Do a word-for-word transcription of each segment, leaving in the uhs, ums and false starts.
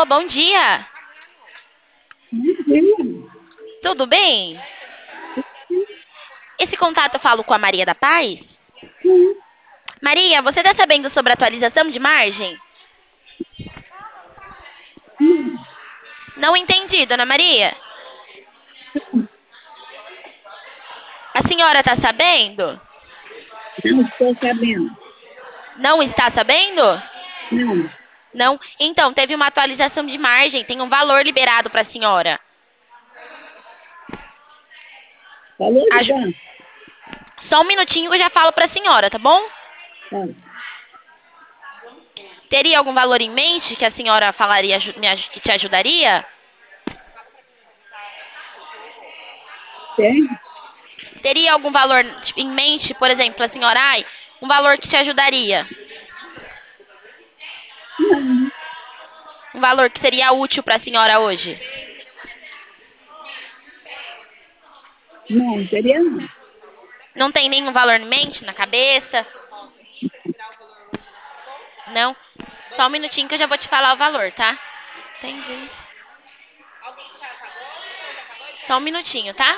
Alô, bom dia. Sim, Tudo bem? Esse contato eu falo com a Maria da Paz? sim, Maria, você está sabendo sobre a atualização de margem? sim. Não entendi, dona Maria. A senhora está sabendo? Não estou sabendo. Não está sabendo? Não. Não? Então, teve uma atualização de margem, tem um valor liberado para a senhora. Falou de Aju- quanto? Só um minutinho que eu já falo para a senhora, tá bom? Tá. Teria algum valor em mente que a senhora falaria aju- me aju- que te ajudaria? Tem? Teria algum valor tipo, em mente, por exemplo, a senhora, ai, um valor que te ajudaria? Não. Um valor que seria útil para a senhora hoje? Não, teria não. Não tem nenhum valor em mente, na cabeça? Não? Só um minutinho que eu já vou te falar o valor, tá? Entendi. Só um minutinho, tá?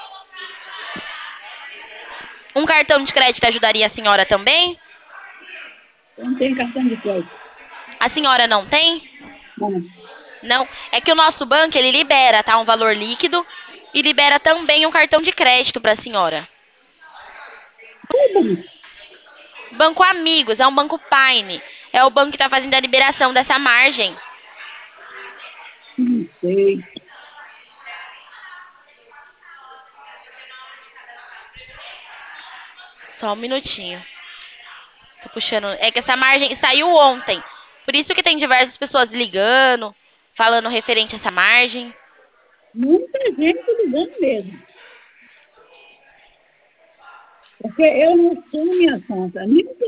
Um cartão de crédito ajudaria a senhora também? Não tem cartão de crédito. A senhora não tem? Não. Não. É que o nosso banco, ele libera, tá? Um valor líquido e libera também um cartão de crédito para a senhora. Tá bom. Banco Amigos, é um banco Paine. É o banco que tá fazendo a liberação dessa margem. Não sei. Só um minutinho. Tô puxando. É que essa margem saiu ontem. Por isso que tem diversas pessoas ligando, falando referente a essa margem. Muita gente ligando mesmo. Porque eu não sou minha conta. Nem